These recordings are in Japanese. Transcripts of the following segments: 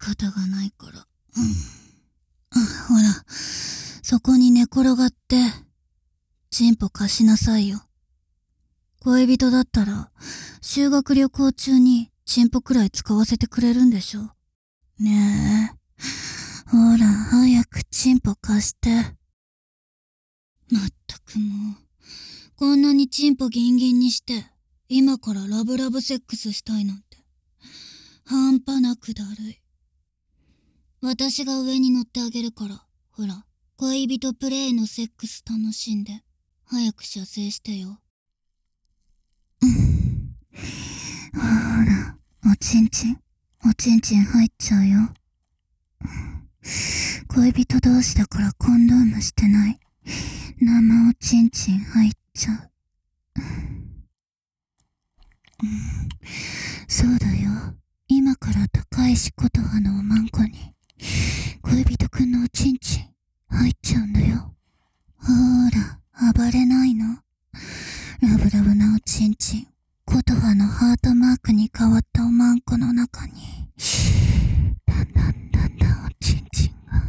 方がないから。ほら、そこに寝転がって、チンポ貸しなさいよ。恋人だったら、修学旅行中にチンポくらい使わせてくれるんでしょ。ねえ。ほら、早くチンポ貸して。まったくもう、こんなにチンポギンギンにして、今からラブラブセックスしたいなんて、半端なくだるい。私が上に乗ってあげるから、ほら、恋人プレイのセックス楽しんで、早く射精してよ。ほら、おちんちん入っちゃうよ。恋人同士だからコンドームしてない。生おちんちん入っちゃう。そうだよ。今から高石琴葉のおまんこに、恋人くんのおちんちん入っちゃうんだよ。ほーら、暴れないの？ラブラブなおちんちん、琴葉のハートマークに変わったおまんこの中に、だんだんおちんちんが、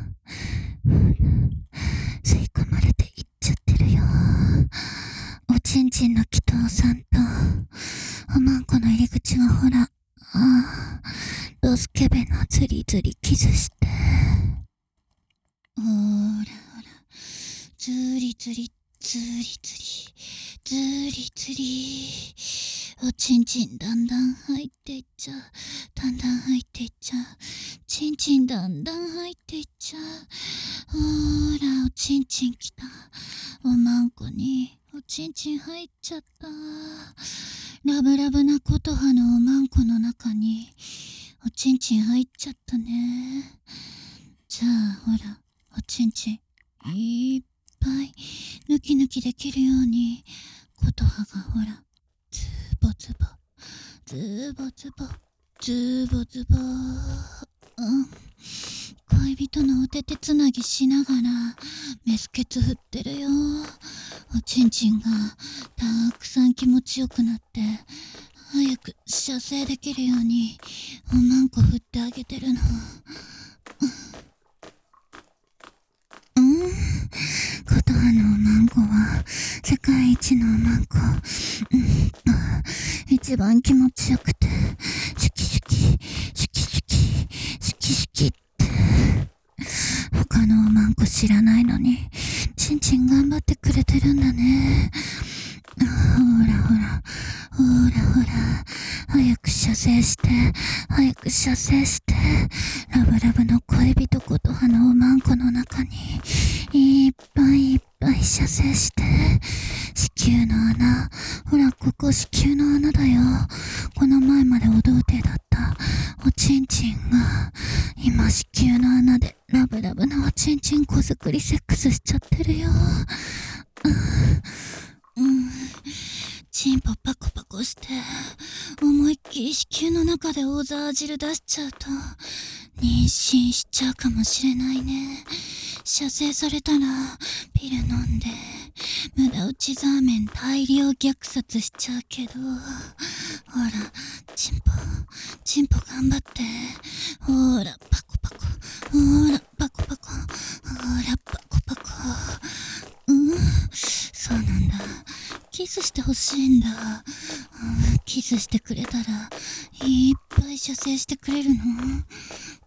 吸い込まれていっちゃってるよ。おちんちんの祈祷さんと、おまんこの入り口がほら、ドスケベのズリズリキスして。ほらほら、ズリズリ、ズリズリ、ズリズリ。おちんちんだんだん入っていっちゃう。だんだん入っていっちゃう。ちんちんだんだん入っていっちゃう。ほら、おちんちんきた。おまんこにおちんちん入っちゃった。ラブラブな琴葉のおまんこの中におちんちん入っちゃったね。じゃあほら、おちんちんいっぱい抜き抜きできるように、琴葉がほら、ズボズボ、ズボズボ、ズボズボ、恋人のお手手つなぎしながらメスケツ振ってるよ。おちんちんがたくさん気持ちよくなって早く射精できるようにおまんこ振ってあげてるの。琴葉のおまんこは世界一のおまんこ。一番気持ちよくて、シュキシュキ、シュキシュキ、シュキシュキって。他のおまんこ知らないのに、ちんちん頑張ってくれてるんだね。ほらほら、ほらほら、早く射精して、早く射精して、ラブラブの恋人琴葉のおまんこの中に、いっぱいいっぱい射精して、子宮の穴、ほらここ子宮の穴だよ。この前までお童貞だったおちんちんが、今子宮の穴でラブラブなおちんちんこ作りセックスしちゃってるよ。チンポパコパコして、思いっきり子宮の中で大沢汁出しちゃうと、妊娠しちゃうかもしれないね。射精されたら、ピル飲んで、無駄打ちザーメン大量虐殺しちゃうけど、ほら、チンポ頑張って、ほら、パコパコ、ほら、パコパコ、ほら、パコパコ。そうなんだ。キスしてほしいんだ。キスしてくれたらいっぱい射精してくれるの？